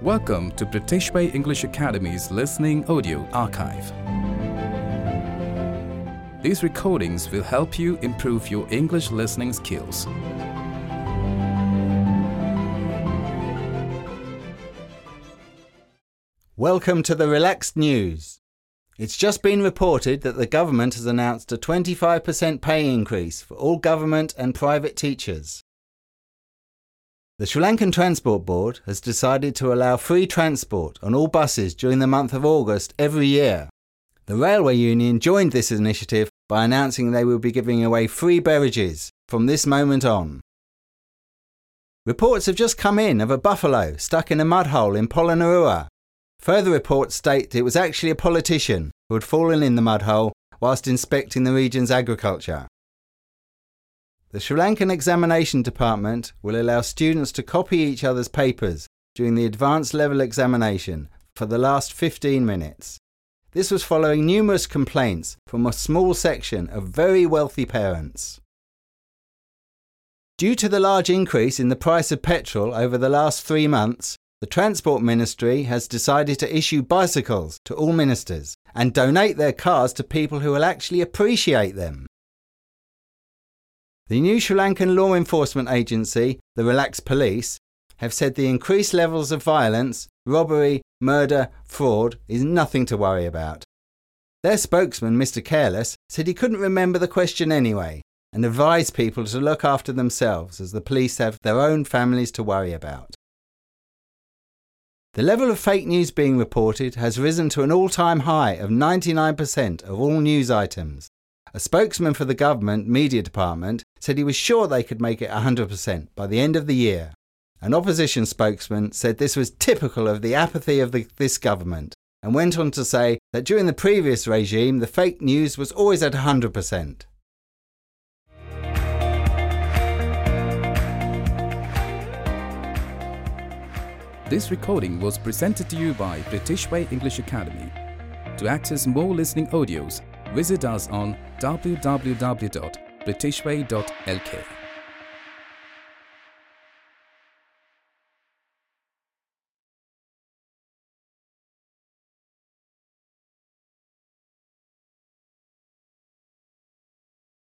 Welcome to British Way English Academy's Listening Audio Archive. These recordings will help you improve your English listening skills. Welcome to the Relaxed News. It's just been reported that the government has announced a 25% pay increase for all government and private teachers. The Sri Lankan Transport Board has decided to allow free transport on all buses during the month of August every year. The Railway Union joined this initiative by announcing they will be giving away free beverages from this moment on. Reports have just come in of a buffalo stuck in a mud hole in Polonnaruwa. Further reports state it was actually a politician who had fallen in the mud hole whilst inspecting the region's agriculture. The Sri Lankan Examination Department will allow students to copy each other's papers during the advanced level examination for the last 15 minutes. This was following numerous complaints from a small section of very wealthy parents. Due to the large increase in the price of petrol over the last 3 months, the Transport Ministry has decided to issue bicycles to all ministers and donate their cars to people who will actually appreciate them. The new Sri Lankan law enforcement agency, the Relaxed Police, have said the increased levels of violence, robbery, murder, fraud is nothing to worry about. Their spokesman, Mr. Careless, said he couldn't remember the question anyway and advised people to look after themselves as the police have their own families to worry about. The level of fake news being reported has risen to an all-time high of 99% of all news items. A spokesman for the government media department said he was sure they could make it 100% by the end of the year. An opposition spokesman said this was typical of the apathy of this government and went on to say that during the previous regime the fake news was always at 100%. This recording was presented to you by British Way English Academy. To access more listening audios, visit us on www.britishway.lk.